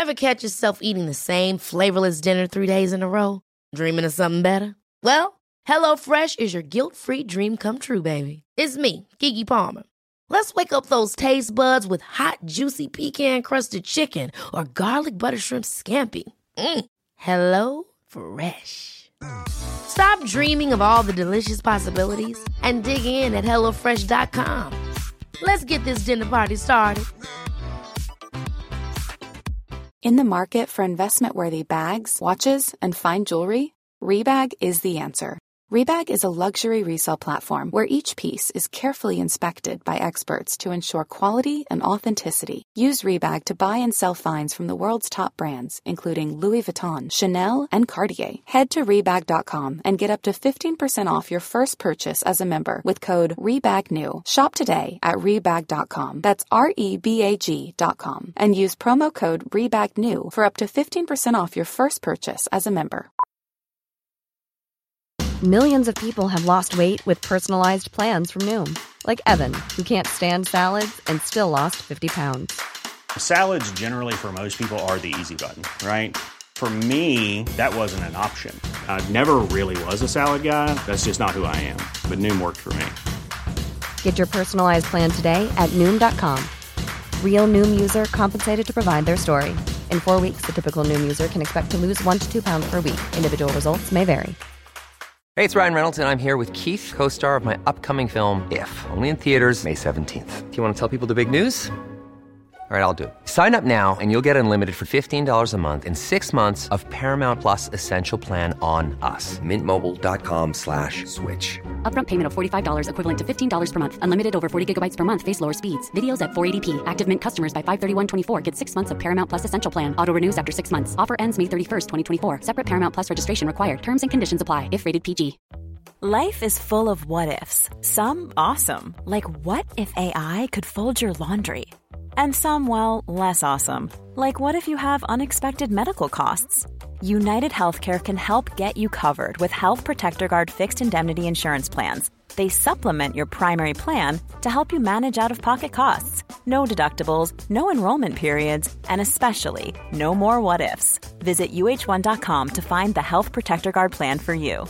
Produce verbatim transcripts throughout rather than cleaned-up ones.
Ever catch yourself eating the same flavorless dinner three days in a row? Dreaming of something better? Well, HelloFresh is your guilt-free dream come true, baby. It's me, Keke Palmer. Let's wake up those taste buds with hot, juicy pecan-crusted chicken or garlic butter shrimp scampi. Mm. Hello Fresh. Stop dreaming of all the delicious possibilities and dig in at hello fresh dot com. Let's get this dinner party started. In the market for investment-worthy bags, watches, and fine jewelry, Rebag is the answer. Rebag is a luxury resale platform where each piece is carefully inspected by experts to ensure quality and authenticity. Use Rebag to buy and sell finds from the world's top brands, including Louis Vuitton, Chanel, and Cartier. Head to Rebag dot com and get up to fifteen percent off your first purchase as a member with code REBAGNEW. Shop today at Rebag dot com. That's R E B A G dot com. And use promo code REBAGNEW for up to fifteen percent off your first purchase as a member. Millions of people have lost weight with personalized plans from Noom. Like Evan, who can't stand salads and still lost fifty pounds. Salads generally for most people are the easy button, right? For me, that wasn't an option. I never really was a salad guy. That's just not who I am. But Noom worked for me. Get your personalized plan today at Noom dot com. Real Noom user compensated to provide their story. In four weeks, the typical Noom user can expect to lose one to two pounds per week. Individual results may vary. Hey, it's Ryan Reynolds, and I'm here with Keith, co-star of my upcoming film, If, only in theaters May seventeenth. Do you want to tell people the big news? All right, I'll do it. Sign up now and you'll get unlimited for fifteen dollars a month and six months of Paramount Plus Essential Plan on us. Mint Mobile dot com slash switch. Upfront payment of forty-five dollars equivalent to fifteen dollars per month. Unlimited over forty gigabytes per month. Face lower speeds. Videos at four eighty p. Active Mint customers by five thirty-one twenty-four get six months of Paramount Plus Essential Plan. Auto renews after six months. Offer ends May thirty-first, twenty twenty-four. Separate Paramount Plus registration required. Terms and conditions apply if rated P G. Life is full of what-ifs. Some awesome. Like what if A I could fold your laundry? And some, well, less awesome. Like what if you have unexpected medical costs? United Healthcare can help get you covered with Health Protector Guard fixed indemnity insurance plans. They supplement your primary plan to help you manage out-of-pocket costs. No deductibles, no enrollment periods, and especially no more what-ifs. Visit U H one dot com to find the Health Protector Guard plan for you.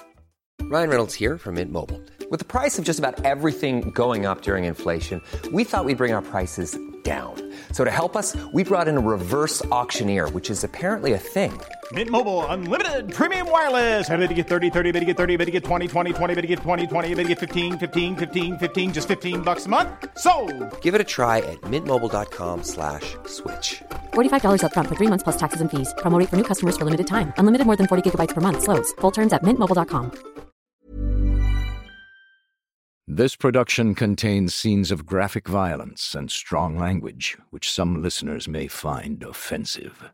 Ryan Reynolds here from Mint Mobile. With the price of just about everything going up during inflation, we thought we'd bring our prices down. So to help us, we brought in a reverse auctioneer, which is apparently a thing. Mint Mobile Unlimited Premium Wireless. How to get thirty, thirty, how to get thirty, how to get twenty, twenty, twenty, how to get twenty, twenty, how to get fifteen, fifteen, fifteen, fifteen, just fifteen bucks a month? Sold! Give it a try at mintmobile.com slash switch. forty-five dollars up front for three months plus taxes and fees. Promo rate for new customers for limited time. Unlimited more than forty gigabytes per month. Slows full terms at mint mobile dot com. This production contains scenes of graphic violence and strong language, which some listeners may find offensive.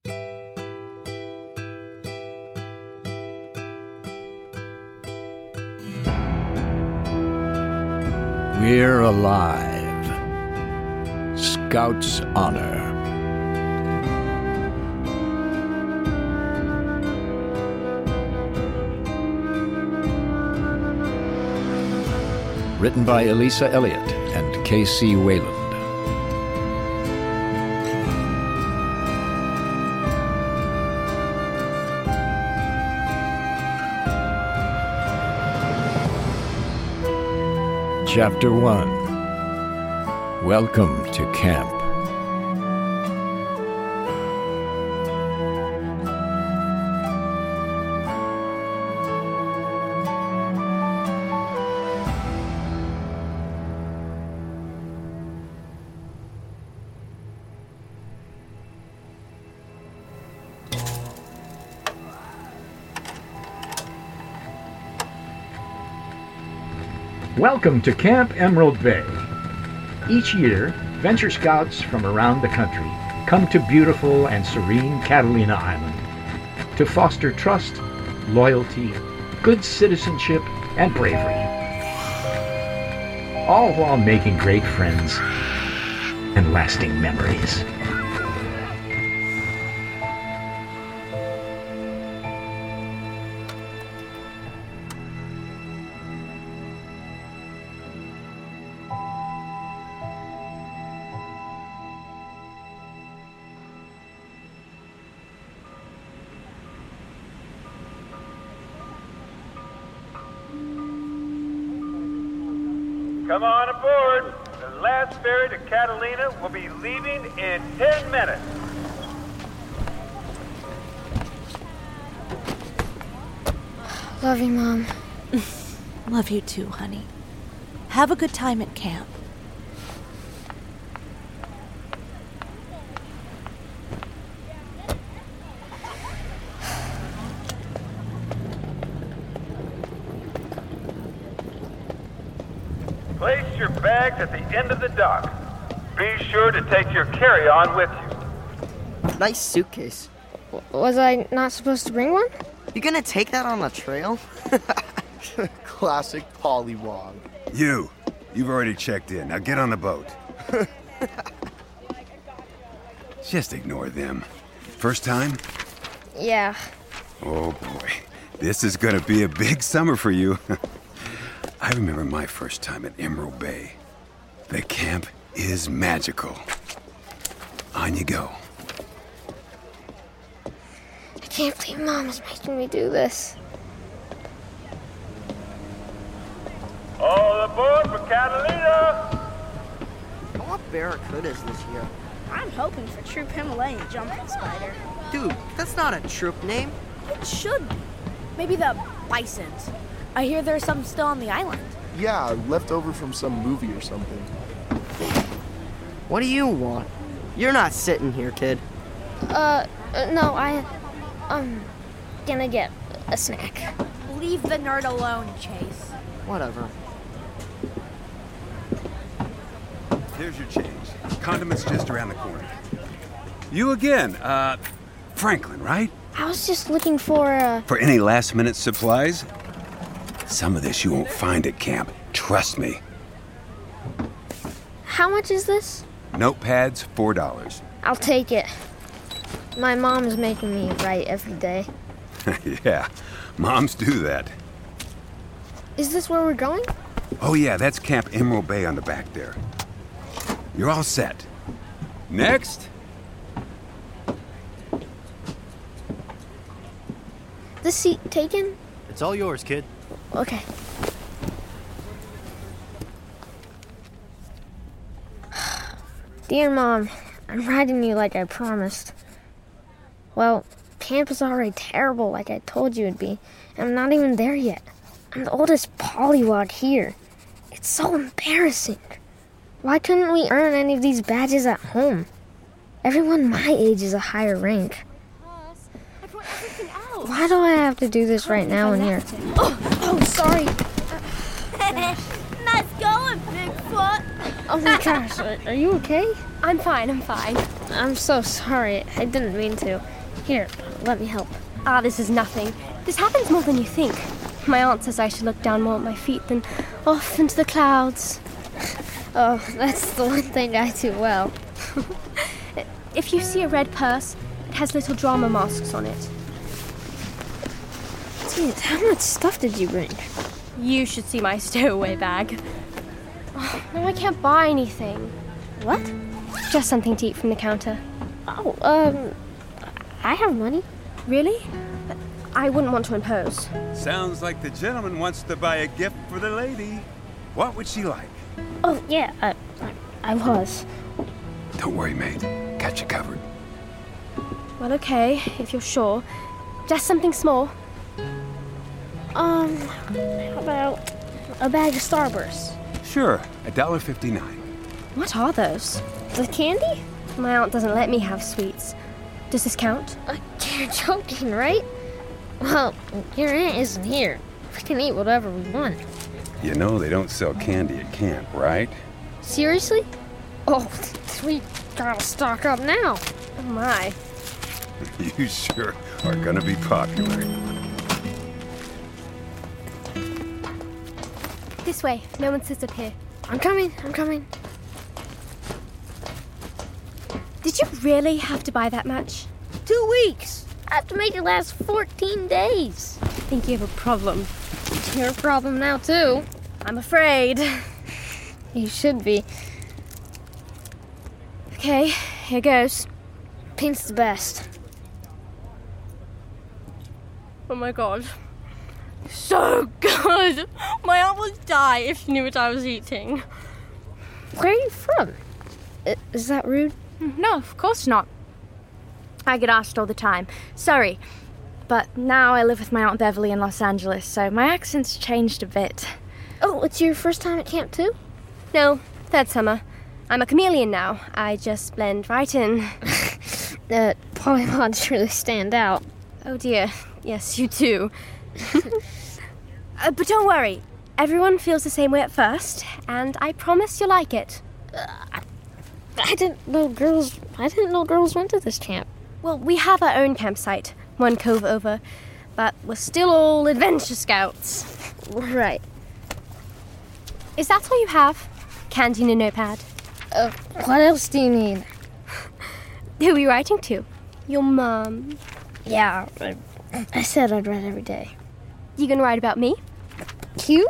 We're alive. Scout's Honor. Written by Elisa Elliott and K C Wayland. Chapter one. Welcome to Camp. Welcome to Camp Emerald Bay. Each year, Venture Scouts from around the country come to beautiful and serene Catalina Island to foster trust, loyalty, good citizenship, and bravery. All while making great friends and lasting memories. Come on aboard. The last ferry to Catalina will be leaving in ten minutes. Love you, Mom. Love you too, honey. Have a good time at camp. Place your bags at the end of the dock. Be sure to take your carry-on with you. Nice suitcase. Was I not supposed to bring one? You gonna take that on the trail? Classic pollywog. You. You've already checked in. Now get on the boat. Just ignore them. First time? Yeah. Oh boy. This is gonna be a big summer for you. I remember my first time at Emerald Bay. The camp is magical. On you go. I can't believe Mom is making me do this. All aboard for Catalina! I want barracudas this year. I'm hoping for Troop Himalayan Jumping Spider. Dude, that's not a troop name. It should be. Maybe the Bisons. I hear there's some still on the island. Yeah, left over from some movie or something. What do you want? You're not sitting here, kid. Uh, uh no, I, um, gonna get a snack. Leave the nerd alone, Chase. Whatever. Here's your change. Condiments just around the corner. You again, uh, Franklin, right? I was just looking for, uh... For any last-minute supplies? Some of this you won't find at camp. Trust me. How much is this? Notepads, four dollars. I'll take it. My mom's making me write every day. Yeah, moms do that. Is this where we're going? Oh yeah, that's Camp Emerald Bay on the back there. You're all set. Next. This seat taken? It's all yours, kid. Okay. Dear Mom, I'm writing you like I promised. Well, camp is already terrible like I told you it'd be, and I'm not even there yet. I'm the oldest pollywog here. It's so embarrassing. Why couldn't we earn any of these badges at home? Everyone my age is a higher rank. Why do I have to do this right now in here? Oh, oh, sorry. Nice going, Bigfoot. Oh my gosh, are, are you okay? I'm fine, I'm fine. I'm so sorry. I didn't mean to. Here, let me help. Ah, this is nothing. This happens more than you think. My aunt says I should look down more at my feet than off into the clouds. Oh, that's the one thing I do well. If you see a red purse, it has little drama masks on it. Dude, how much stuff did you bring? You should see my stowaway bag. Oh, no, I can't buy anything. What? Just something to eat from the counter. Oh, um, I have money. Really? I wouldn't want to impose. Sounds like the gentleman wants to buy a gift for the lady. What would she like? Oh, yeah, I, I, I was. Don't worry, mate. Got you covered. Well, okay, if you're sure. Just something small. Um, how about a bag of Starburst? Sure, a dollar fifty-nine. What are those? The candy? My aunt doesn't let me have sweets. Does this count? Uh, you're joking, right? Well, your aunt isn't here. We can eat whatever we want. You know they don't sell candy at camp, right? Seriously? Oh, we gotta stock up now. Oh my. You sure are gonna be popular. This way. No one sits up here. I'm coming. I'm coming. Did you really have to buy that much? Two weeks. I have to make it last fourteen days. I think you have a problem. Your problem now, too. I'm afraid. You should be. Okay, here goes. Pink's the best. Oh my god. So good! My aunt would die if she knew what I was eating. Where are you from? I- Is that rude? No, of course not. I get asked all the time. Sorry. But now I live with my Aunt Beverly in Los Angeles, so my accent's changed a bit. Oh, it's your first time at camp too? No, third summer. I'm a chameleon now. I just blend right in. The polywogs really stand out. Oh dear. Yes, you do. uh, but don't worry. Everyone feels the same way at first, and I promise you'll like it. Uh, I didn't know girls... I didn't know girls went to this camp. Well, we have our own campsite, one cove over, but we're still all adventure scouts. Right. Is that all you have? Candy and a notepad? Uh, what else do you need? Who are you writing to? Your mum? Yeah, I, I said I'd write every day. You gonna write about me? You?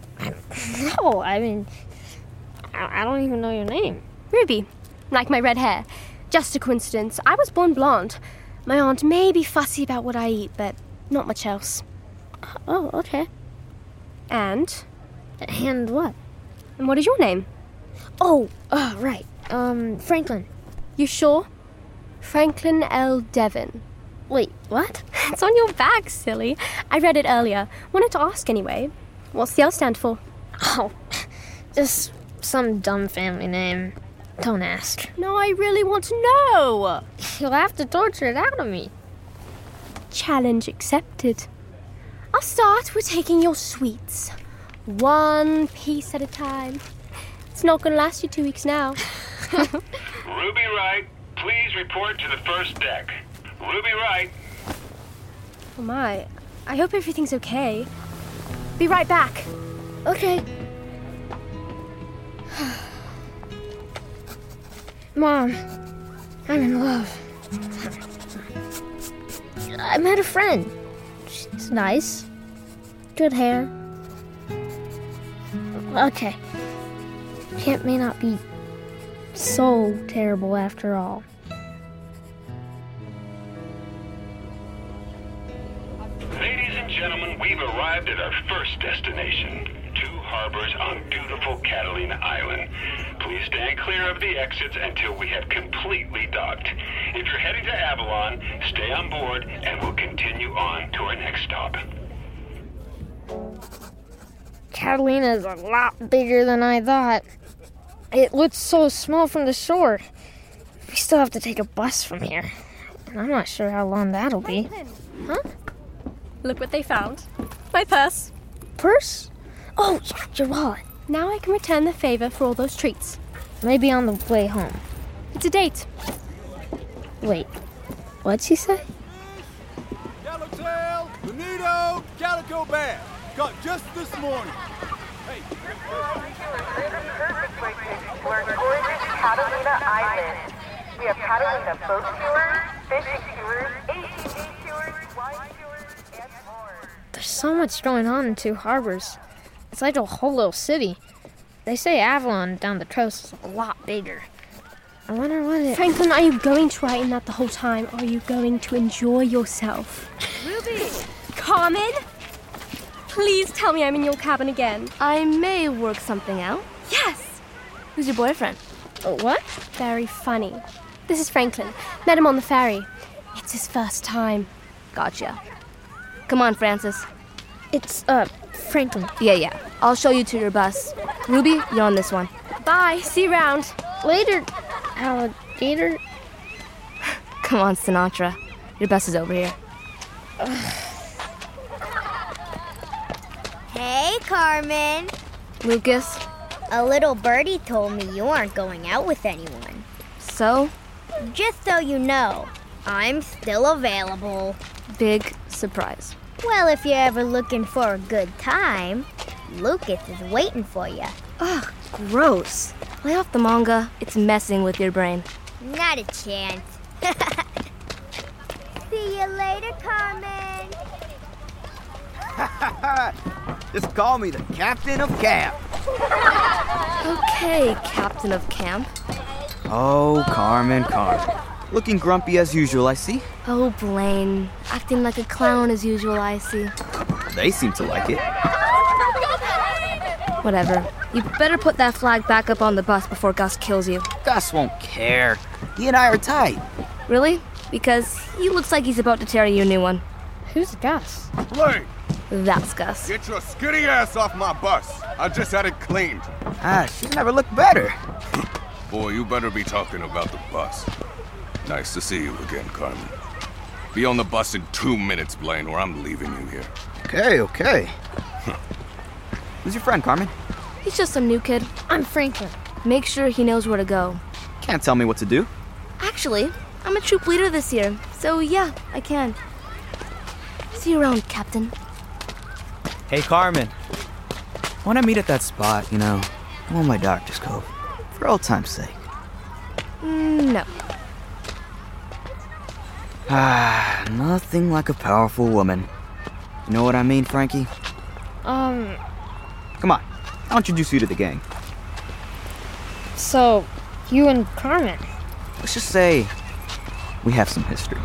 No, I mean, I, I don't even know your name. Ruby, like my red hair. Just a coincidence. I was born blonde. My aunt may be fussy about what I eat, but not much else. Oh, okay. And? And what? And what is your name? Oh, oh, right. Um, Franklin. You sure? Franklin L. Devon. Wait, what? It's on your bag, silly. I read it earlier. Wanted to ask anyway. What's the L stand for? Oh, just some dumb family name. Don't ask. No, I really want to know. You'll have to torture it out of me. Challenge accepted. I'll start with taking your sweets. One piece at a time. It's not going to last you two weeks now. Ruby Wright, please report to the first deck. Ruby Wright. Oh my, I hope everything's okay. Be right back. Okay. Mom, I'm in love. I met a friend. She's nice. Good hair. Okay. Camp may not be so terrible after all. Ladies and gentlemen, we've arrived at our first destination. Two harbors on beautiful Catalina Island. Please stand clear of the exits until we have completely docked. If you're heading to Avalon, stay on board and we'll continue on to our next stop. Catalina is a lot bigger than I thought. It looks so small from the shore. We still have to take a bus from here. And I'm not sure how long that'll be. Huh? Look what they found. My purse. Purse? Oh, your wallet. Now I can return the favor for all those treats. Maybe on the way home. It's a date. Wait, what'd she say? Yellowtail, Bonito, Calico Bear. Got just this morning. Hey. We're going to Catalina Island. We have Catalina boat tours, fishing tours, A T V tours, wine tours, and more. There's so much going on in Two Harbors. It's like a whole little city. They say Avalon down the coast is a lot bigger. I wonder what it... Franklin, are you going to write in that the whole time, or are you going to enjoy yourself? Ruby! Carmen? Please tell me I'm in your cabin again. I may work something out. Yes! Who's your boyfriend? Uh, what? Very funny. This is Franklin. Met him on the ferry. It's his first time. Gotcha. Come on, Francis. It's, uh, Franklin. Yeah, yeah. I'll show you to your bus. Ruby, you're on this one. Bye. See you around. Later, alligator. Come on, Sinatra. Your bus is over here. Hey, Carmen. Lucas. A little birdie told me you aren't going out with anyone. So? Just so you know, I'm still available. Big surprise. Well, if you're ever looking for a good time, Lucas is waiting for you. Ugh, gross. Lay off the manga. It's messing with your brain. Not a chance. See you later, Carmen. Just call me the captain of camp. Okay, captain of camp. Oh, Carmen, Carmen. Looking grumpy as usual, I see. Oh, Blaine. Acting like a clown as usual, I see. They seem to like it. Whatever. You better put that flag back up on the bus before Gus kills you. Gus won't care. He and I are tight. Really? Because he looks like he's about to tear you a new one. Who's Gus? Blake! That's Gus. Get your skitty ass off my bus. I just had it cleaned. Ah, she never looked better. Boy, you better be talking about the bus. Nice to see you again, Carmen. Be on the bus in two minutes, Blaine, or I'm leaving you here. Okay, okay. Who's your friend, Carmen? He's just some new kid. I'm Franklin. Make sure he knows where to go. Can't tell me what to do. Actually, I'm a troop leader this year, so yeah, I can. See you around, Captain. Hey, Carmen. Wanna meet at that spot, you know, on my doctor's cove, for old time's sake? Mm, no. Ah, nothing like a powerful woman. You know what I mean, Frankie? Um... Come on, I'll introduce you to the gang. So, you and Carmen? Let's just say we have some history.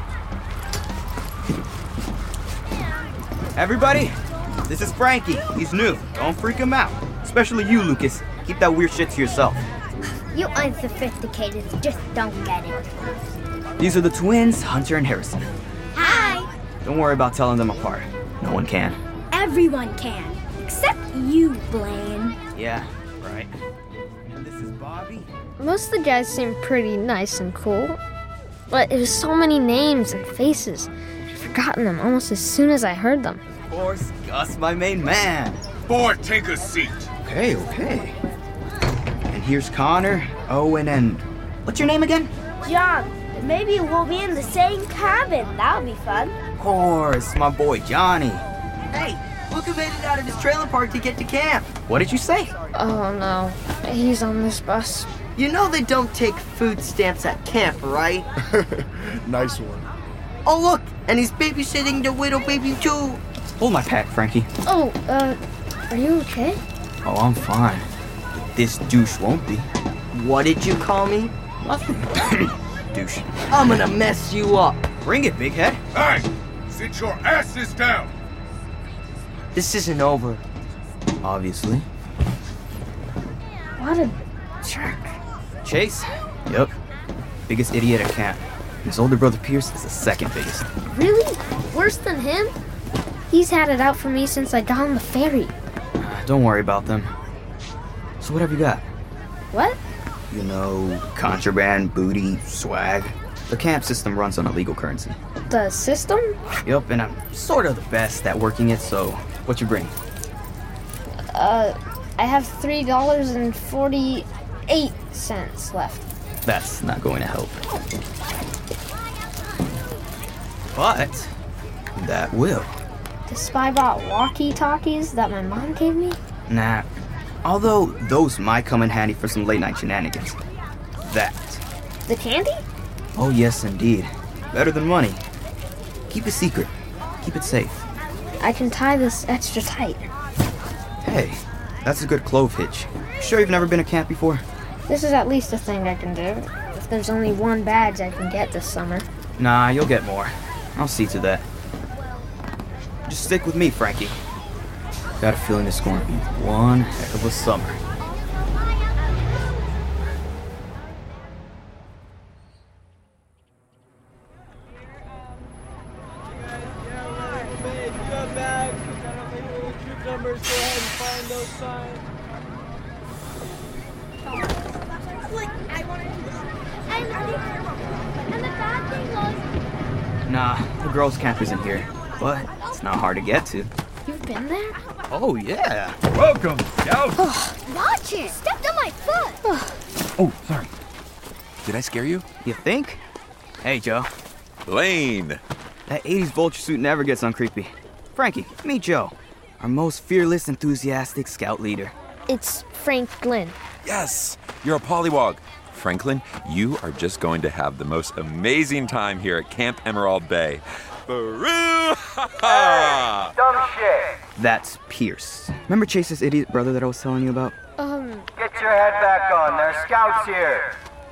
Everybody, this is Frankie. He's new. Don't freak him out. Especially you, Lucas. Keep that weird shit to yourself. You unsophisticated just don't get it. These are the twins, Hunter and Harrison. Hi! Don't worry about telling them apart. No one can. Everyone can. Except you, Blaine. Yeah, right. And this is Bobby. Most of the guys seem pretty nice and cool. But it was so many names and faces. I'd forgotten them almost as soon as I heard them. Of course, Gus, my main man. Boy, take a seat. Okay, okay. And here's Connor, Owen, and... What's your name again? John. Maybe we'll be in the same cabin. That'll be fun. Of course, my boy Johnny. Hey, look who made it out of his trailer park to get to camp. What did you say? Oh no, he's on this bus. You know they don't take food stamps at camp, right? Nice one. Oh look, and he's babysitting the widow baby too. Hold my pack, Frankie. Oh, uh, are you okay? Oh, I'm fine. But this douche won't be. What did you call me? Nothing. Douche. I'm gonna mess you up. Bring it, big head. Hey, sit your asses down. This isn't over. Obviously. What a jerk. Chase? Yep. Biggest idiot at camp. His older brother Pierce is the second biggest. Really? Worse than him? He's had it out for me since I got on the ferry. Uh, don't worry about them. So what have you got? What? You know, contraband, booty, swag. The camp system runs on illegal currency. The system? Yup, and I'm sort of the best at working it, so what you bring? Uh, I have three dollars and forty-eight cents left. That's not going to help. But that will. The spy bought walkie-talkies that my mom gave me? Nah. Although those might come in handy for some late-night shenanigans. That. The candy? Oh, yes, indeed. Better than money. Keep it secret. Keep it safe. I can tie this extra tight. Hey, that's a good clove hitch. Sure you've never been to camp before? This is at least a thing I can do. If there's only one badge I can get this summer. Nah, you'll get more. I'll see to that. Just stick with me, Frankie. Got a feeling it's going to be one heck of a summer. Nah, the girls' camp isn't here, but it's not hard to get to. You've been there? Oh, yeah. Welcome, Scout. Watch it! Stepped on my foot! Oh, sorry. Did I scare you? You think? Hey, Joe. Lane. That eighties vulture suit never gets uncreepy. Frankie, meet Joe, our most fearless, enthusiastic scout leader. It's Franklin. Yes, you're a pollywog. Franklin, you are just going to have the most amazing time here at Camp Emerald Bay. Baroo! Hey, dumb shit. That's Pierce. Remember Chase's idiot brother that I was telling you about? Um... Get your head back on. There's scouts here.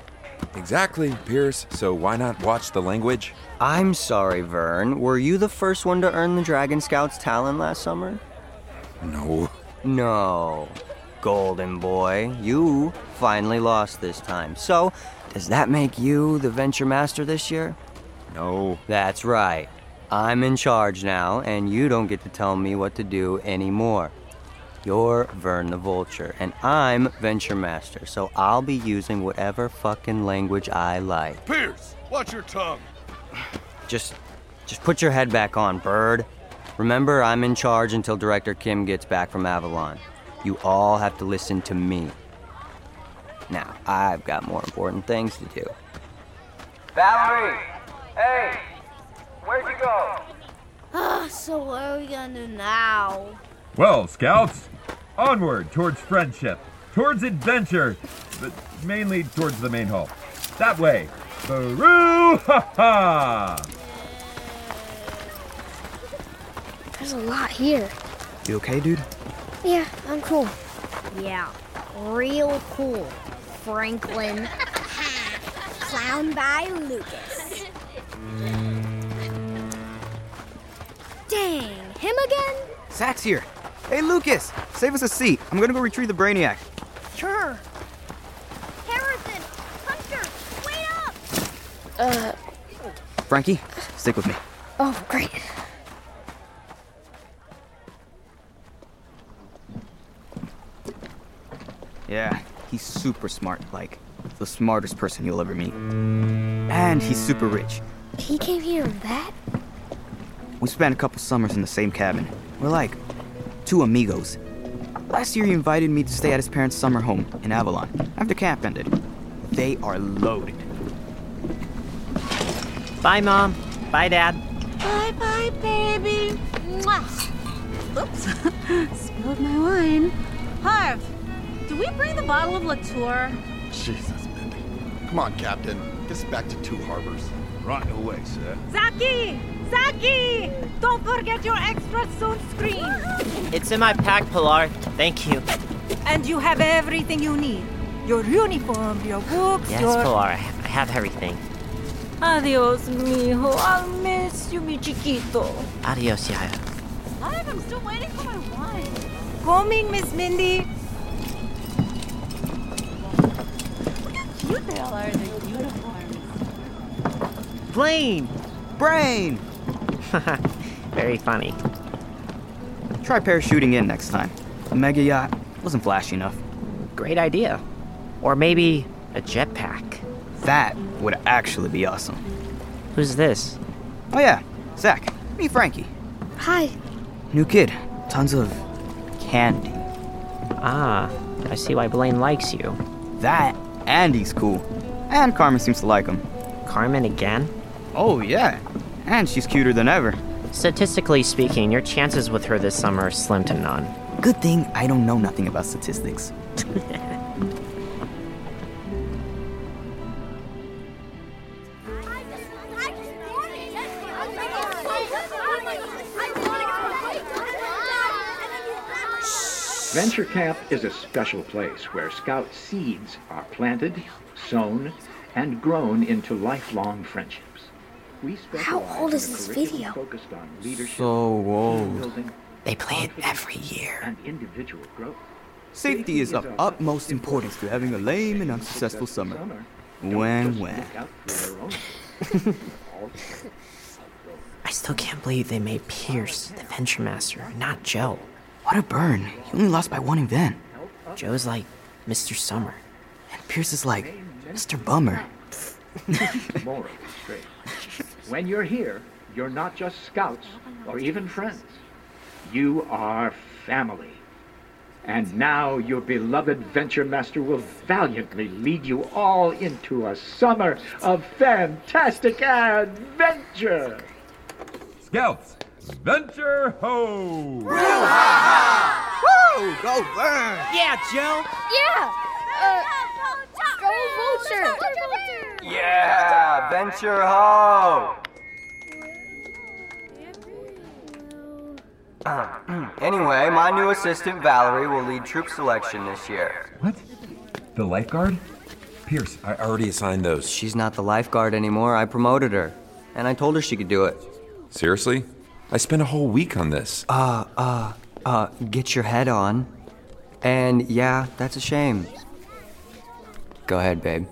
Exactly, Pierce. So why not watch the language? I'm sorry, Vern. Were you the first one to earn the Dragon Scout's talent last summer? No. No. Golden boy, you finally lost this time. So, does that make you the Venture Master this year? No. That's right. I'm in charge now, and you don't get to tell me what to do anymore. You're Vern the Vulture, and I'm Venture Master, so I'll be using whatever fucking language I like. Pierce, watch your tongue. Just, just put your head back on, bird. Remember, I'm in charge until Director Kim gets back from Avalon. You all have to listen to me. Now, I've got more important things to do. Valerie! Hey! Where'd you go? Ah, so what are we gonna do now? Well, Scouts, onward towards friendship, towards adventure, but mainly towards the main hall. That way. Baroo ha ha! There's a lot here. You okay, dude? Yeah, I'm cool. Yeah, real cool, Franklin. Clown by Lucas. Dang, him again? Zach's here. Hey, Lucas, save us a seat. I'm gonna go retrieve the Brainiac. Sure. Harrison, Hunter, wait up! Uh, Frankie, stick with me. oh, great. Yeah, he's super smart, like the smartest person you'll ever meet. And he's super rich. He came here with that? We spent a couple summers in the same cabin. We're like two amigos. Last year he invited me to stay at his parents' summer home in Avalon after camp ended. They are loaded. Bye, Mom. Bye, Dad. Bye-bye, baby. Mwah. Oops. Spilled my wine. Harv, do we bring the bottle of Latour? Jesus, Mindy. Come on, Captain. Get us back to Two Harbors. Right away, sir. Zaki! Zaki! Don't forget your extra sunscreen. It's in my pack, Pilar. Thank you. And you have everything you need. Your uniform, your books, Yes, your... Pilar. I have, I have everything. Adios, mijo. I'll miss you, mi chiquito. Adios, Yaya. Harv, I'm still waiting for my wine. Coming, Miss Mindy. Look how cute they all are in their uniforms. Blaine! Brain! Very funny. Try parachuting in next time. The mega yacht wasn't flashy enough. Great idea. Or maybe a jetpack. That would actually be awesome. Who's this? Oh yeah, Zach. Me, Frankie. Hi. New kid. Tons of candy. Ah, I see why Blaine likes you. That, and he's cool. And Carmen seems to like him. Carmen again? Oh yeah, and she's cuter than ever. Statistically speaking, your chances with her this summer are slim to none. Good thing I don't know nothing about statistics. Venture Camp is a special place where Scout seeds are planted, sown, and grown into lifelong friendships. We How old is this video? focused on leadership, So old. building, They play it every year. and individual growth. Safety is of utmost importance to having a lame and unsuccessful summer. When, when. I still can't believe they made Pierce the Venture Master, not Joe. What a burn. He only lost by one event. Joe's like Mister Summer. And Pierce is like Mister Bummer. Morally straight. When you're here, you're not just scouts or even friends. You are family. And now your beloved Venture Master will valiantly lead you all into a summer of fantastic adventure. Scouts, venture ho! Woo! Go burn! Yeah, Joe! Yeah! Uh, go Vulture! Yeah! Venture ho! Anyway, my new assistant Valerie will lead troop selection this year. What? The lifeguard? Pierce, I already assigned those. She's not the lifeguard anymore. I promoted her. And I told her she could do it. Seriously? I spent a whole week on this. Uh, uh, uh, get your head on. And yeah, that's a shame. Go ahead, babe.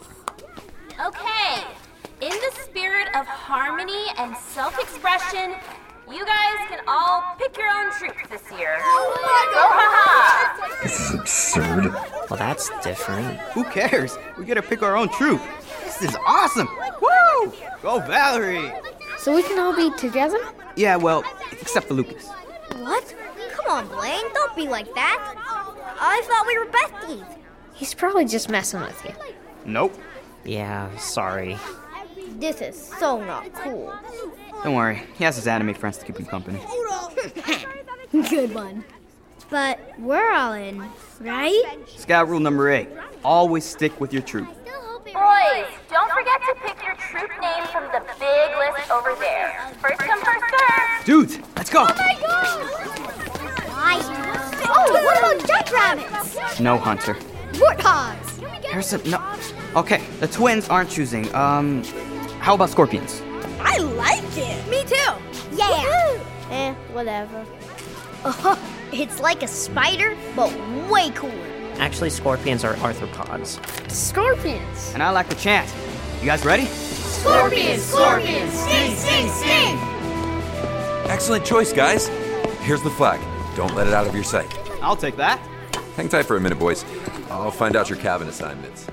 Okay, in the spirit of harmony and self-expression, you guys can all pick your own troops this year. Oh my God! This is absurd. Well, that's different. Who cares? We get to pick our own troop. This is awesome. Woo! Go Valerie! So we can all be together? Yeah, well, except for Lucas. What? Come on, Blaine. Don't be like that. I thought we were besties. He's probably just messing with you. Nope. Yeah, sorry. This is so not cool. Don't worry. He has his anime friends to keep him company. Good one. But we're all in, right? Scout rule number eight. Always stick with your troop. Boys, don't forget to pick your troop name from the big list over there. First come, first serve. Dudes, let's go. Oh my God! I... Oh, what about jackrabbits? No, Hunter. Warthogs. There's a... No. Okay, the twins aren't choosing. Um, how about scorpions? I like it. Me too. Yeah. Eh, whatever. Oh, it's like a spider, but way cooler. Actually, scorpions are arthropods. Scorpions. And I like the chant. You guys ready? Scorpions, scorpions, sting, sting, sting. Excellent choice, guys. Here's the flag. Don't let it out of your sight. I'll take that. Hang tight for a minute, boys. I'll find out your cabin assignments.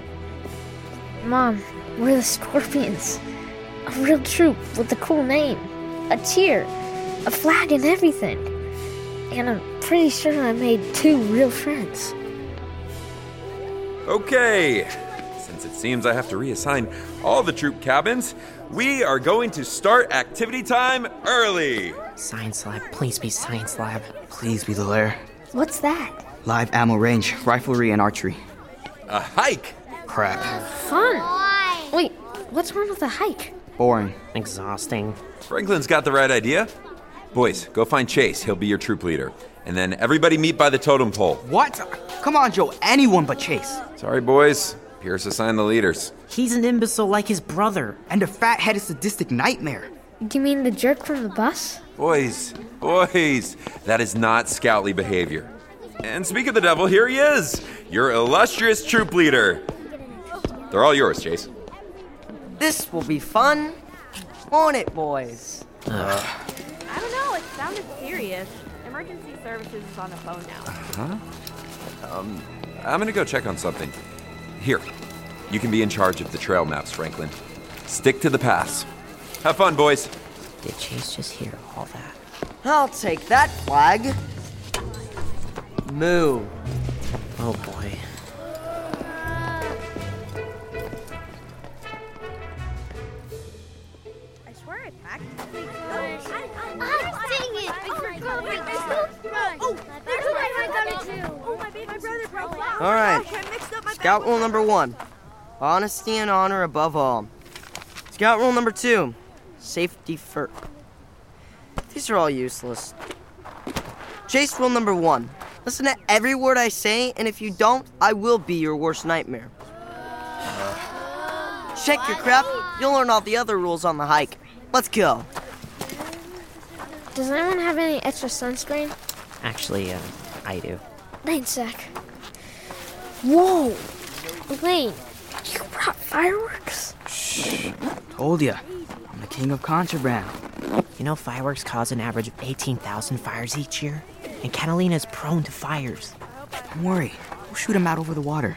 Mom, we're the Scorpions. A real troop with a cool name. A cheer. A flag and everything. And I'm pretty sure I made two real friends. Okay. Since it seems I have to reassign all the troop cabins, we are going to start activity time early. Science lab, please be science lab. Please be the lair. What's that? Live ammo range, riflery, and archery. A hike? Crap. Fun. Wait, what's wrong with a hike? Boring. Exhausting. Franklin's got the right idea. Boys, go find Chase. He'll be your troop leader. And then everybody meet by the totem pole. What? Come on, Joe. Anyone but Chase. Sorry, boys. Pierce assigned the leaders. He's an imbecile like his brother. And a fat-headed sadistic nightmare. Do you mean the jerk from the bus? Boys, boys, that is not Scoutly behavior. And speak of the devil, here he is, your illustrious troop leader. They're all yours, Chase. This will be fun, won't it, boys? Uh, I don't know, it sounded serious. Emergency services is on the phone now. huh? Um, I'm gonna go check on something. Here, you can be in charge of the trail maps, Franklin. Stick to the paths. Have fun, boys. Did Chase just hear all that? I'll take that flag. Moo. Oh boy. I swear I packed it. Ah, dang it! I forgot. Oh, there's my got it too. Oh, my baby brother broke out. All right. Scout rule number one. Honesty and honor above all. Scout rule number two. Safety first. These are all useless. Chase rule number one. Listen to every word I say, and if you don't, I will be your worst nightmare. Check your crap. You'll learn all the other rules on the hike. Let's go. Does anyone have any extra sunscreen? Actually, uh, I do. Thanks, Zach. Whoa! Elaine, you brought fireworks? Shh. Told ya. I'm the king of contraband. You know fireworks cause an average of eighteen thousand fires each year? And Catalina is prone to fires. Don't worry. We'll shoot him out over the water.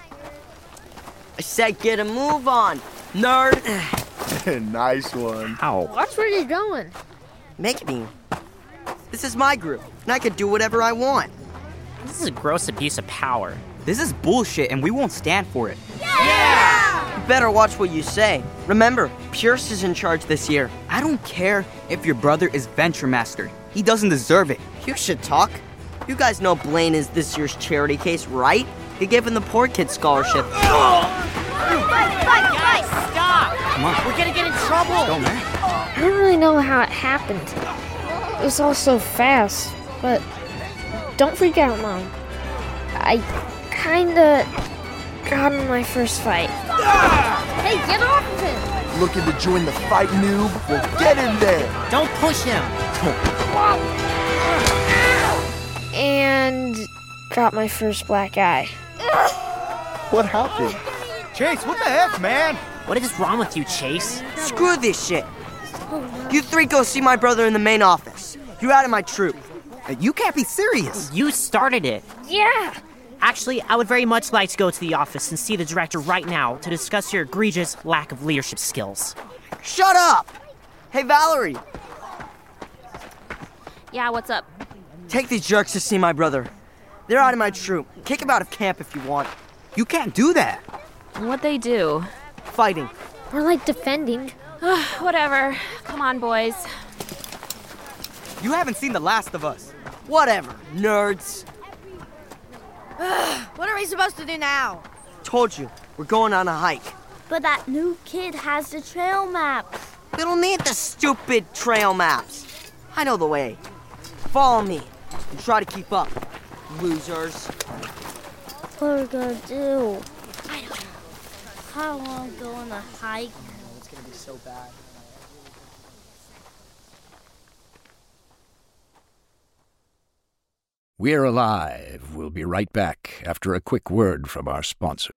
I said get a move on, nerd. Nice one. Ow. Watch where you're going. Make me. This is my group, and I can do whatever I want. This is a gross abuse of power. This is bullshit, and we won't stand for it. Yeah! You better watch what you say. Remember, Pierce is in charge this year. I don't care if your brother is Venture Master. He doesn't deserve it. You should talk. You guys know Blaine is this year's charity case, right? He gave him the poor kid scholarship. Guys, guys, guys, stop! Come on. We're gonna get in trouble. Let's go, man. I don't really know how it happened. It was all so fast, but don't freak out, Mom. I kinda got in my first fight. Hey, get off of him! Looking to join the fight, noob? Well, get in there! Don't push him! And got my first black eye. What happened? Chase, what the heck, man? What is wrong with you, Chase? Screw this shit. You three go see my brother in the main office. You're out of my troop. You can't be serious. You started it. Yeah. Actually, I would very much like to go to the office and see the director right now to discuss your egregious lack of leadership skills. Shut up! Hey, Valerie. Yeah, what's up? Take these jerks to see my brother. They're out of my troop. Kick them out of camp if you want. You can't do that. What'd they do? Fighting. Or like defending. Whatever. Come on, boys. You haven't seen The Last of Us. Whatever, nerds. What are we supposed to do now? Told you, we're going on a hike. But that new kid has the trail maps. We don't need the stupid trail maps. I know the way. Follow me and try to keep up, losers. What are we gonna do? I don't know. I don't want to go on a hike. It's gonna be so bad. We're Alive. We'll be right back after a quick word from our sponsor.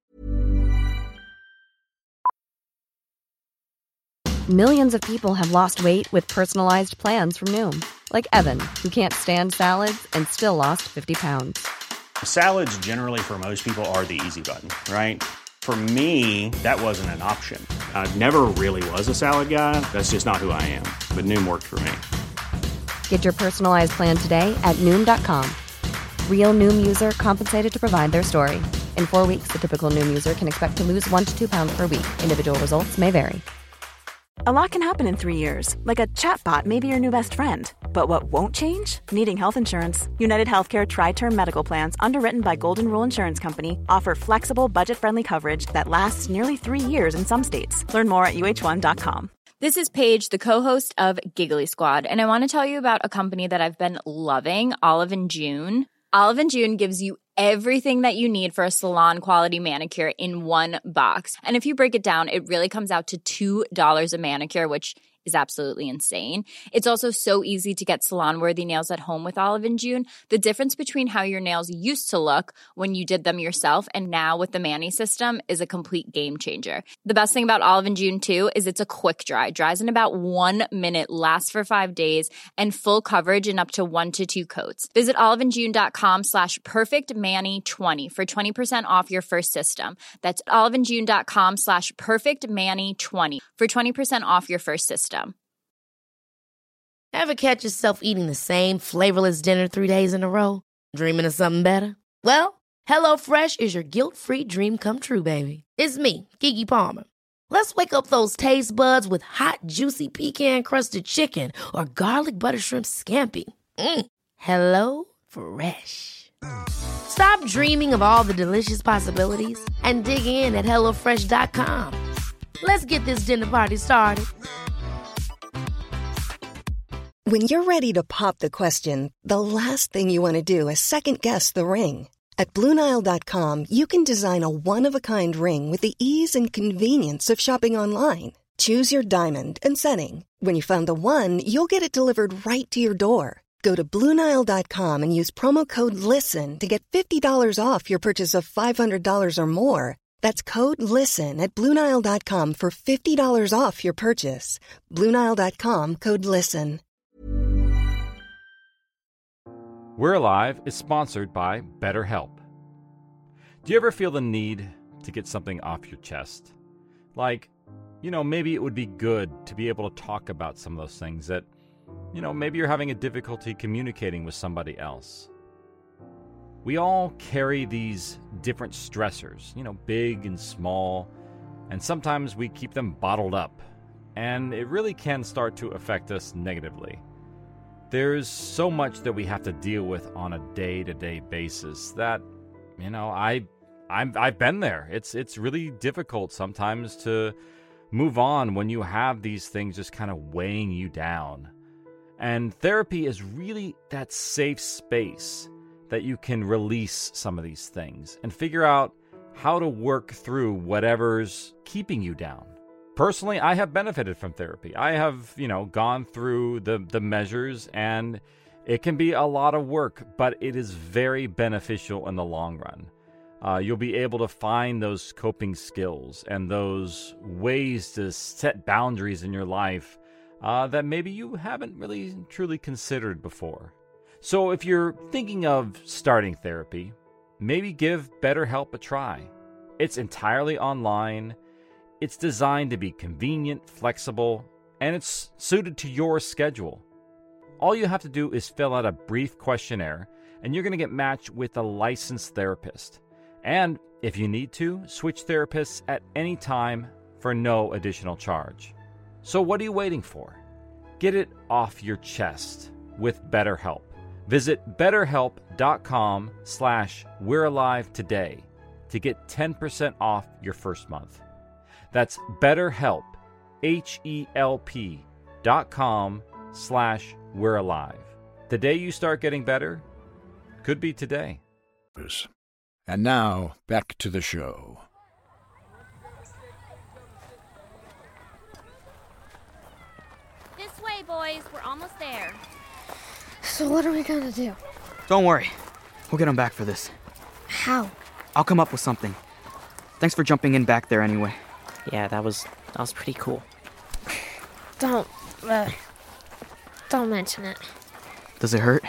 Millions of people have lost weight with personalized plans from Noom. Like Evan, who can't stand salads and still lost fifty pounds. Salads generally for most people are the easy button, right? For me, that wasn't an option. I never really was a salad guy. That's just not who I am. But Noom worked for me. Get your personalized plan today at Noom dot com. Real Noom user compensated to provide their story. In four weeks, the typical Noom user can expect to lose one to two pounds per week. Individual results may vary. A lot can happen in three years, like a chatbot may be your new best friend. But what won't change? Needing health insurance. United Healthcare Tri-Term Medical Plans, underwritten by Golden Rule Insurance Company, offer flexible, budget-friendly coverage that lasts nearly three years in some states. Learn more at U H one dot com. This is Paige, the co-host of Giggly Squad, and I want to tell you about a company that I've been loving, Olive and June. Olive and June gives you everything that you need for a salon-quality manicure in one box. And if you break it down, it really comes out to two dollars a manicure, which is absolutely insane. It's also so easy to get salon-worthy nails at home with Olive and June. The difference between how your nails used to look when you did them yourself and now with the Mani system is a complete game changer. The best thing about Olive and June, too, is it's a quick dry. Dries in about one minute, lasts for five days, and full coverage in up to one to two coats. Visit oliveandjune.com slash perfectmani20 for twenty percent off your first system. That's oliveandjune.com slash perfectmani20 for twenty percent off your first system. Ever catch yourself eating the same flavorless dinner three days in a row? Dreaming of something better? Well, HelloFresh is your guilt-free dream come true, baby. It's me, Keke Palmer. Let's wake up those taste buds with hot, juicy pecan-crusted chicken or garlic butter shrimp scampi. Mm. Hello Fresh. Stop dreaming of all the delicious possibilities and dig in at hello fresh dot com. Let's get this dinner party started. When you're ready to pop the question, the last thing you want to do is second-guess the ring. At Blue Nile dot com, you can design a one-of-a-kind ring with the ease and convenience of shopping online. Choose your diamond and setting. When you find the one, you'll get it delivered right to your door. Go to Blue Nile dot com and use promo code LISTEN to get fifty dollars off your purchase of five hundred dollars or more. That's code LISTEN at Blue Nile dot com for fifty dollars off your purchase. Blue Nile dot com, code LISTEN. We're Alive is sponsored by BetterHelp. Do you ever feel the need to get something off your chest? Like, you know, maybe it would be good to be able to talk about some of those things that, you know, maybe you're having a difficulty communicating with somebody else. We all carry these different stressors, you know, big and small, and sometimes we keep them bottled up, and it really can start to affect us negatively. There's so much that we have to deal with on a day-to-day basis that, you know, I, I'm, I've been there. It's it's really difficult sometimes to move on when you have these things just kind of weighing you down. And therapy is really that safe space that you can release some of these things and figure out how to work through whatever's keeping you down. Personally, I have benefited from therapy. I have, you know, gone through the, the measures, and it can be a lot of work, but it is very beneficial in the long run. Uh, you'll be able to find those coping skills and those ways to set boundaries in your life uh, that maybe you haven't really truly considered before. So if you're thinking of starting therapy, maybe give BetterHelp a try. It's entirely online. It's designed to be convenient, flexible, and it's suited to your schedule. All you have to do is fill out a brief questionnaire, and you're going to get matched with a licensed therapist. And if you need to, switch therapists at any time for no additional charge. So what are you waiting for? Get it off your chest with BetterHelp. Visit betterhelp.com slash we're alive today to get ten percent off your first month. That's BetterHelp, H-E-L-P dot com slash we're alive. The day you start getting better could be today. And now, back to the show. This way, boys. We're almost there. So what are we gonna do? Don't worry. We'll get him back for this. How? I'll come up with something. Thanks for jumping in back there anyway. Yeah, that was that was pretty cool. Don't, uh, don't mention it. Does it hurt?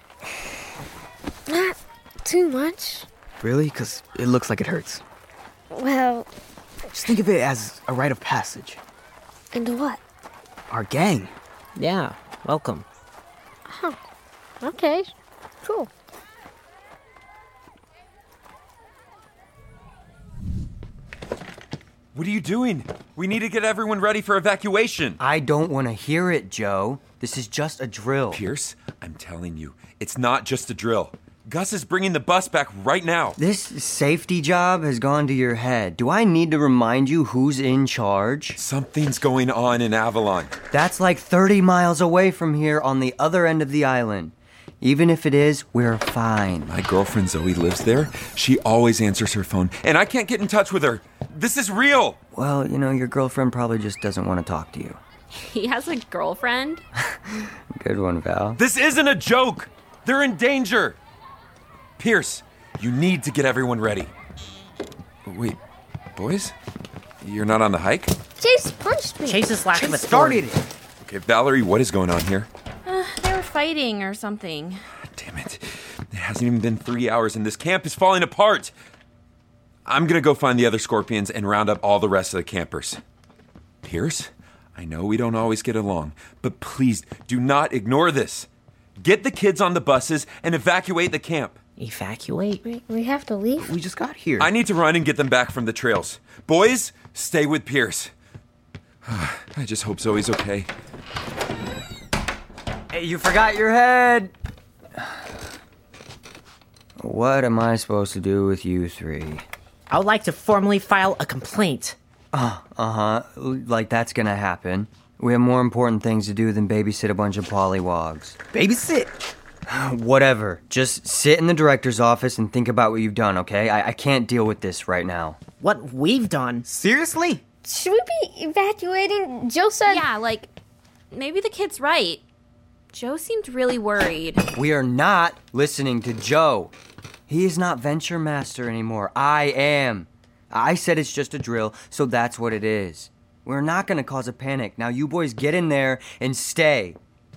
Not too much. Really? Because it looks like it hurts. Well... Just think of it as a rite of passage. Into what? Our gang. Yeah, welcome. Oh, okay. Cool. What are you doing? We need to get everyone ready for evacuation. I don't want to hear it, Joe. This is just a drill. Pierce, I'm telling you, it's not just a drill. Gus is bringing the bus back right now. This safety job has gone to your head. Do I need to remind you who's in charge? Something's going on in Avalon. That's like thirty miles away from here on the other end of the island. Even if it is, we're fine. My girlfriend Zoe lives there. She always answers her phone, and I can't get in touch with her. This is real. Well, you know, your girlfriend probably just doesn't want to talk to you. He has a girlfriend? Good one, Val. This isn't a joke. They're in danger. Pierce, you need to get everyone ready. Wait, boys? You're not on the hike? Chase punched me. Chase's lack of Chase started authority. it. Okay, Valerie, what is going on here? Uh, they were fighting or something. Damn it. It hasn't even been three hours and this camp is falling apart. I'm gonna go find the other Scorpions and round up all the rest of the campers. Pierce, I know we don't always get along, but please do not ignore this. Get the kids on the buses and evacuate the camp. Evacuate? We, we have to leave? We just got here. I need to run and get them back from the trails. Boys, stay with Pierce. I just hope Zoe's okay. Hey, you forgot your head! What am I supposed to do with you three? I would like to formally file a complaint. Uh, uh-huh. Like that's gonna happen. We have more important things to do than babysit a bunch of pollywogs. Babysit? Whatever. Just sit in the director's office and think about what you've done, okay? I, I can't deal with this right now. What we've done? Seriously? Should we be evacuating? Joe said... Yeah, like, maybe the kid's right. Joe seemed really worried. We are not listening to Joe. He is not Venture Master anymore. I am. I said it's just a drill, so that's what it is. We're not going to cause a panic. Now you boys get in there and stay.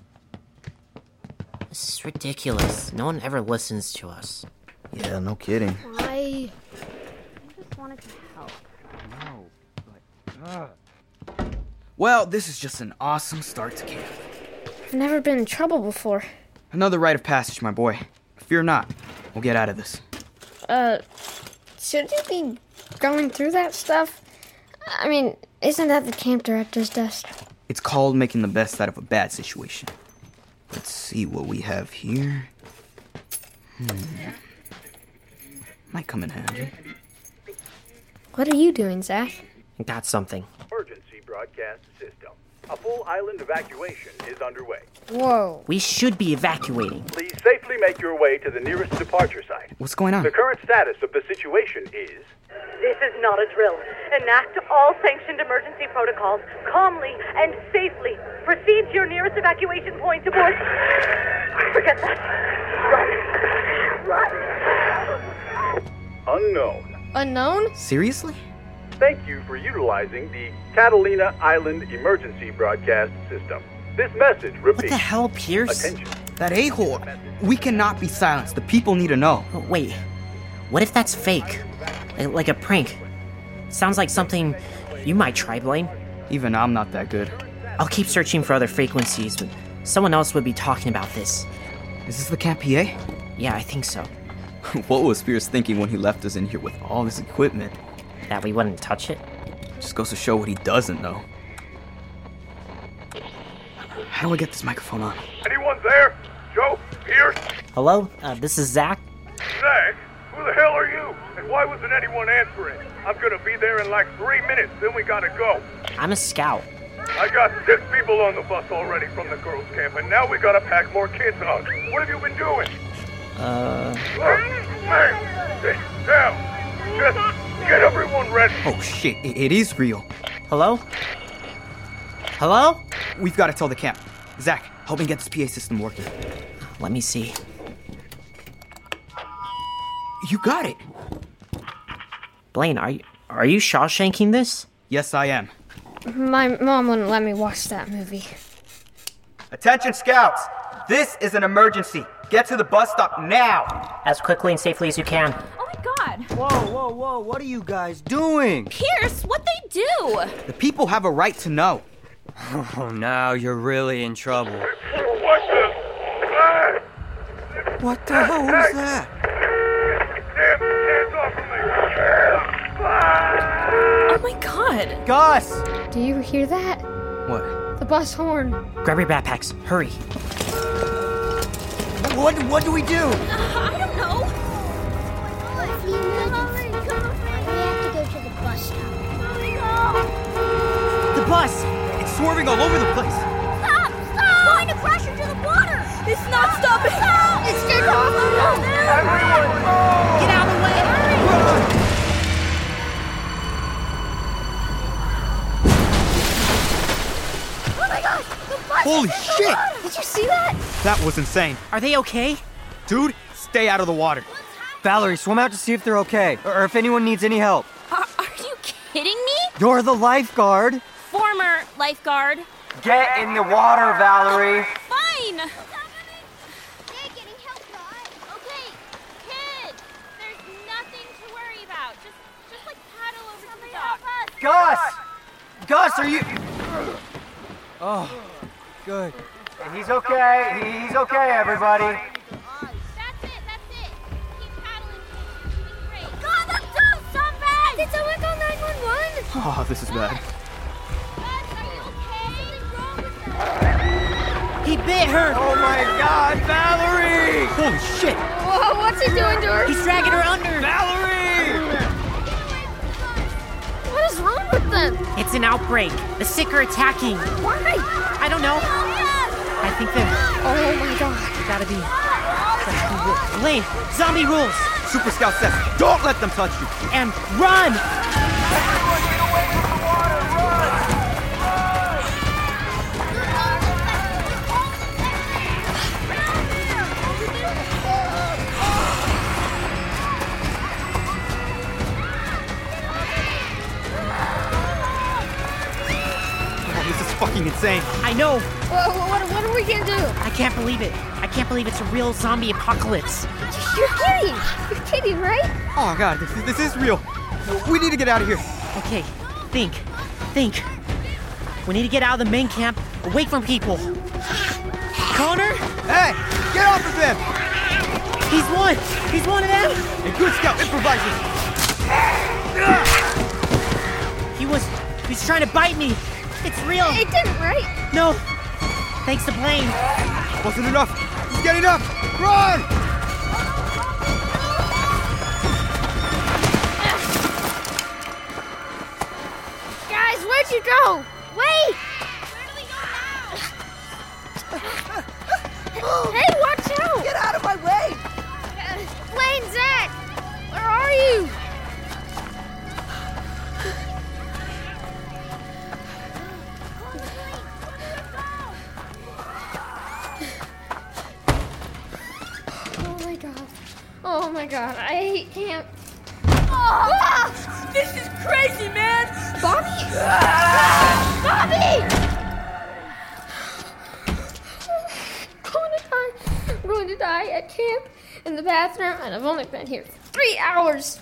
This is ridiculous. No one ever listens to us. Yeah, no kidding. I just wanted to help. No, but... Uh. Well, this is just an awesome start to camp. I've never been in trouble before. Another rite of passage, my boy. Fear not. We'll get out of this. Uh, should you be going through that stuff? I mean, isn't that the camp director's desk? It's called making the best out of a bad situation. Let's see what we have here. Hmm. Might come in handy. What are you doing, Zach? Got something. Emergency broadcast system. A full island evacuation is underway. Whoa. We should be evacuating. Please safely make your way to the nearest departure site. What's going on? The current status of the situation is... This is not a drill. Enact all sanctioned emergency protocols calmly and safely. Proceed to your nearest evacuation point to board... Forget that. Run. Run. Unknown. Unknown? Seriously? Thank you for utilizing the Catalina Island Emergency Broadcast System. This message repeats... What the hell, Pierce? Attention. That a-hole. We cannot be silenced. The people need to know. Oh, wait. What if that's fake? Like, like a prank? Sounds like something you might try, Blaine. Even I'm not that good. I'll keep searching for other frequencies, but someone else would be talking about this. Is this the Camp P A? Yeah, I think so. What was Pierce thinking when he left us in here with all this equipment? That we wouldn't touch it? Just goes to show what he doesn't know. How do I get this microphone on? Anyone there? Joe? Pierce? Hello? Uh, this is Zach. Zach? Who the hell are you? And why wasn't anyone answering? I'm gonna be there in like three minutes, then we gotta go. I'm a scout. I got six people on the bus already from the girls' camp, and now we gotta pack more kids on. What have you been doing? Uh... Oh, hey, sit down. Just get everyone ready. Oh shit, it, it is real. Hello? Hello? We've got to tell the camp. Zach, help me get this P A system working. Let me see. You got it. Blaine, are you, are you Shawshanking this? Yes, I am. My mom wouldn't let me watch that movie. Attention, scouts! This is an emergency. Get to the bus stop now! As quickly and safely as you can. Oh my god! Whoa, whoa, whoa, what are you guys doing? Pierce, what'd they do? The people have a right to know. Oh, now you're really in trouble. What the? What the hell was that? Damn, hands off of me! Oh my god! Gus! Do you hear that? What? The bus horn. Grab your backpacks. Hurry. What, what do we do? Uh, I don't know. We have to go to the bus stop. The bus! It's swerving all over the place. Stop! Stop! It's going to crash into the water! It's not stopping! Stop! It's taking off! Get out of the way! Oh my gosh! The bus Holy is in the shit! water! Did you see that? That was insane. Are they okay? Dude, stay out of the water. Valerie, swim out to see if they're okay, or, or if anyone needs any help. Are, are you kidding me? You're the lifeguard. Former lifeguard. Get in the water, Valerie. Fine! They're getting help, right? Okay, kids, there's nothing to worry about. Just, just like paddle over to the dock. Gus! Gus, are you... Oh, good. He's okay. He's okay, everybody. That's it, that's it. Keep paddling. It's great. God, that's so something! Did someone call nine one one? Oh, this is bad. He bit her! Oh my god, Valerie! Holy shit! Whoa, what's he doing to her? He's dragging her under! Valerie! What is wrong with them? It's an outbreak. The sick are attacking. Why? I don't know. I think they're... Oh my god. Gotta be... Blaine, zombie rules! Super Scout says, don't let them touch you! And run! Everyone get away from the water! Run! Oh, this is fucking insane. I know. What, what, what are we gonna do? I can't believe it. I can't believe it's a real zombie apocalypse. You're kidding. You're kidding, right? Oh god, this, this is real. We need to get out of here. Okay, think. Think. We need to get out of the main camp, away from people. Connor? Hey, get off of him! He's one. He's one of them. A good scout improvises. He was... He was trying to bite me. It's real. It didn't, right? No. Thanks to Blaine. Wasn't enough. He's getting up. Run! Guys, where'd you go? Wait! Where do we Oh my god, I hate camp. Oh, this is crazy, man! Bobby? Bobby! I'm going to die. I'm going to die at camp in the bathroom, and I've only been here three hours.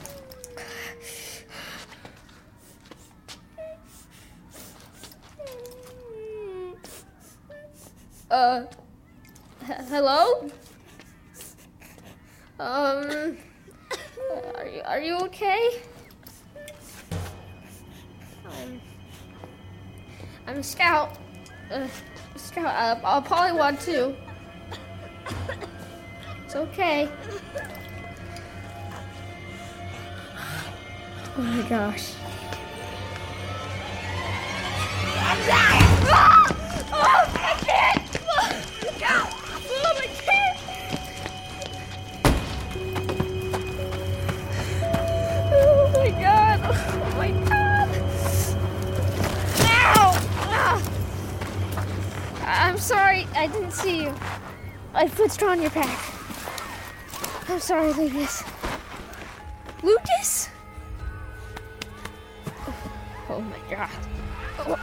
Uh, h- hello? Um, are you, are you okay? I'm, I'm a scout. Uh, scout, uh, a polywog too. It's okay. Oh my gosh. Oh, I can't! Oh, I can't! Oh my god! Oh my god! Ow! Ow! I'm sorry, I didn't see you. I put on your pack. I'm sorry, Lucas. Lucas? Oh, oh my god. Oh.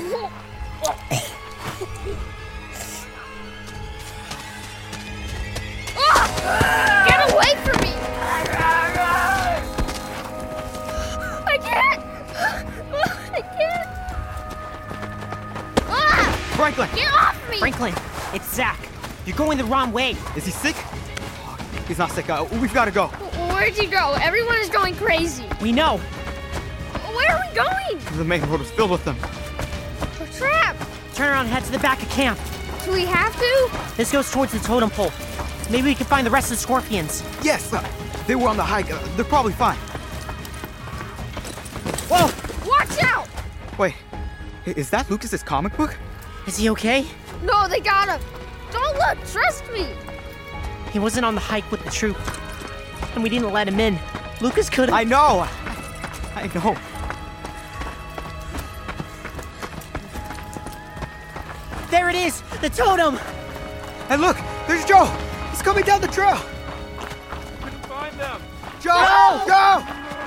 Oh, get away from me! I can't! I can't! Ah! Franklin! Get off me! Franklin, it's Zach. You're going the wrong way. Is he sick? He's not sick. Uh, we've got to go. Where'd you go? Everyone is going crazy. We know. Where are we going? The main road is filled with them. We're trapped. Turn around and head to the back of camp. Do we have to? This goes towards the totem pole. Maybe we can find the rest of the scorpions. Yes, uh, they were on the hike. Uh, they're probably fine. Whoa! Watch out! Wait, is that Lucas's comic book? Is he okay? No, they got him. Don't look, trust me. He wasn't on the hike with the troop. And we didn't let him in. Lucas could have... I know! I know. There it is! The totem! And look! There's Joe! He's coming down the trail! Couldn't find them! Joe! No! Joe!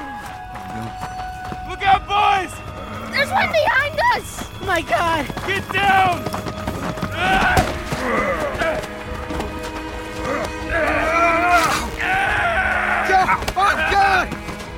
Look out, boys! There's one behind us! Oh my god! Get down! Joe! Oh, God!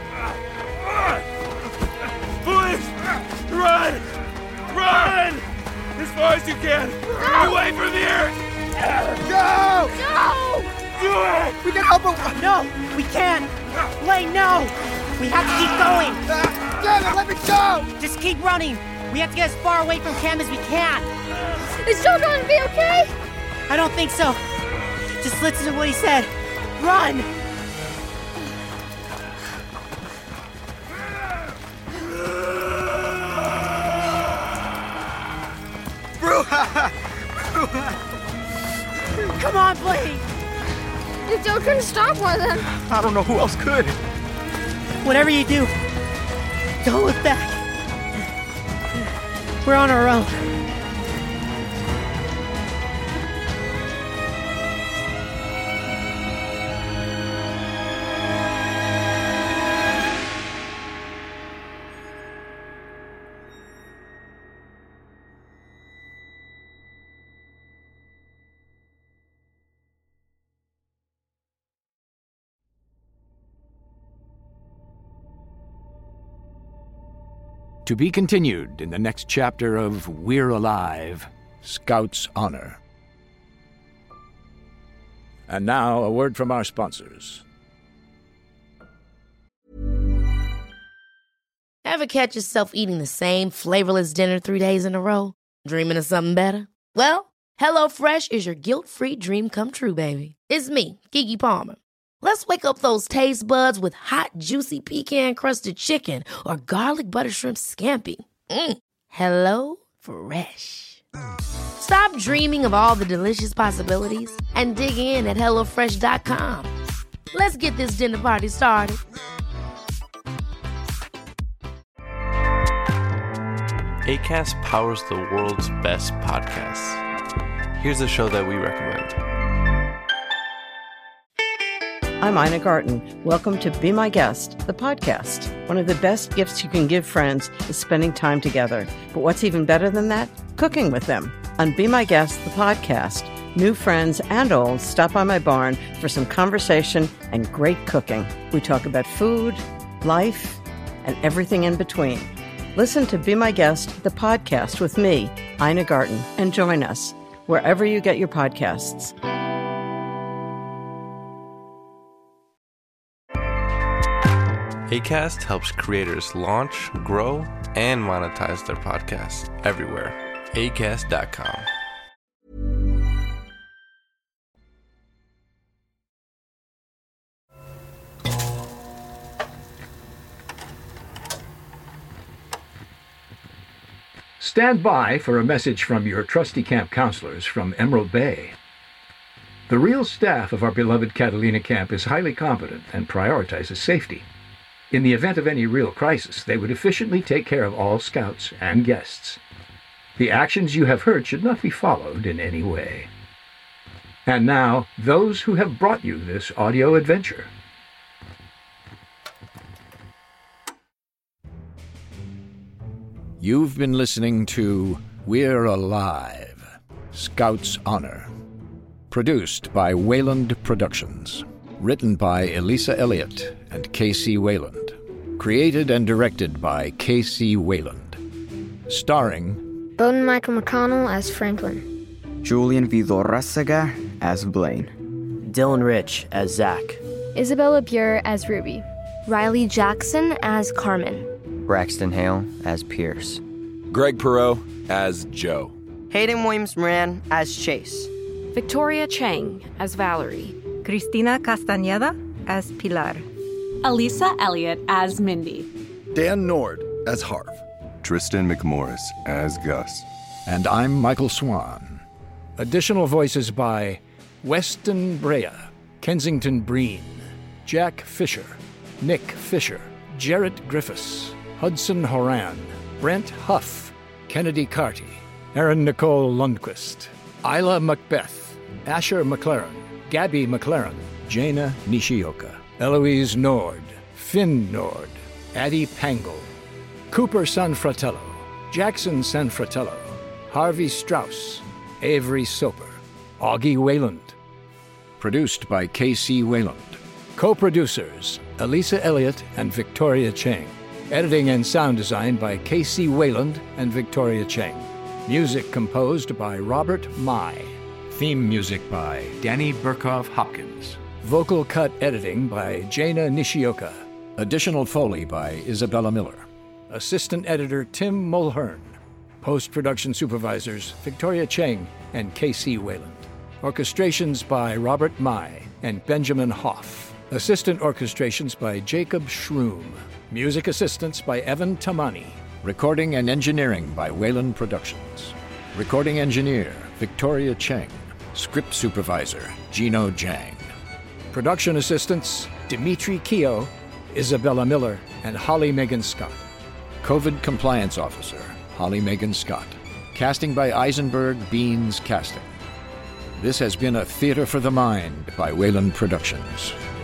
Boys! Run! Run! As far as you can! No! Away from here! Joe! No! Do it! We can help him! No! We can't! Lane, no! We have to keep going! Uh, damn it, let me go! Just keep running! We have to get as far away from camp as we can! Is Joe going to be okay? I don't think so. Just listen to what he said. Run! Come on, Blake! If Joe couldn't stop one of them. I don't know who else could. Whatever you do, don't look back. We're on our own. To be continued in the next chapter of We're Alive, Scout's Honor. And now, a word from our sponsors. Ever catch yourself eating the same flavorless dinner three days in a row? Dreaming of something better? Well, HelloFresh is your guilt-free dream come true, baby. It's me, Keke Palmer. Let's wake up those taste buds with hot, juicy pecan-crusted chicken or garlic butter shrimp scampi. Mm. Hello Fresh. Stop dreaming of all the delicious possibilities and dig in at hello fresh dot com. Let's get this dinner party started. Acast powers the world's best podcasts. Here's a show that we recommend. I'm Ina Garten. Welcome to Be My Guest, the podcast. One of the best gifts you can give friends is spending time together. But what's even better than that? Cooking with them. On Be My Guest, the podcast, new friends and old stop by my barn for some conversation and great cooking. We talk about food, life, and everything in between. Listen to Be My Guest, the podcast with me, Ina Garten, and join us wherever you get your podcasts. Acast helps creators launch, grow, and monetize their podcasts everywhere. Acast dot com. Stand by for a message from your trusty camp counselors from Emerald Bay. The real staff of our beloved Catalina camp is highly competent and prioritizes safety. In the event of any real crisis, they would efficiently take care of all scouts and guests. The actions you have heard should not be followed in any way. And now, those who have brought you this audio adventure. You've been listening to We're Alive, Scout's Honor. Produced by Wayland Productions. Written by Elisa Elliott and K C Wayland. Created and directed by K C Wayland. Starring Bowden Michael McConnell as Franklin. Julian Vidorrasaga as Blaine. Dylan Rich as Zach. Isabella Bure as Ruby. Riley Jackson as Carmen. Braxton Hale as Pierce. Greg Perot as Joe. Hayden Williams-Moran as Chase. Victoria Chang as Valerie. Cristina Castañeda as Pilar. Elisa Elliott as Mindy. Dan Nord as Harv. Tristan McMorris as Gus. And I'm Michael Swan. Additional voices by Weston Brea, Kensington Breen, Jack Fisher, Nick Fisher, Jarrett Griffiths, Hudson Horan, Brent Huff, Kennedy Carty, Erin Nicole Lundquist, Isla Macbeth, Asher McLaren, Gabby McLaren, Jaina Nishioka, Eloise Nord, Finn Nord, Addie Pangle, Cooper Sanfratello, Jackson Sanfratello, Harvey Strauss, Avery Soper, Augie Wayland. Produced by K C Wayland. Co-producers, Elisa Elliott and Victoria Chang. Editing and sound design by K C Wayland and Victoria Chang. Music composed by Robert Mai. Theme music by Danny Burkhoff Hopkins. Vocal cut editing by Jaina Nishioka. Additional Foley by Isabella Miller. Assistant editor Tim Mulhern. Post-production supervisors Victoria Chang and K C Wayland. Orchestrations by Robert Mai and Benjamin Hoff. Assistant orchestrations by Jacob Shroom. Music assistance by Evan Tamani. Recording and engineering by Wayland Productions. Recording engineer Victoria Chang. Script supervisor Gino Jang. Production assistants Dimitri Keogh, Isabella Miller, and Holly Megan Scott. COVID compliance officer Holly Megan Scott. Casting by Eisenberg Beans Casting. This has been a Theater for the Mind by Wayland Productions.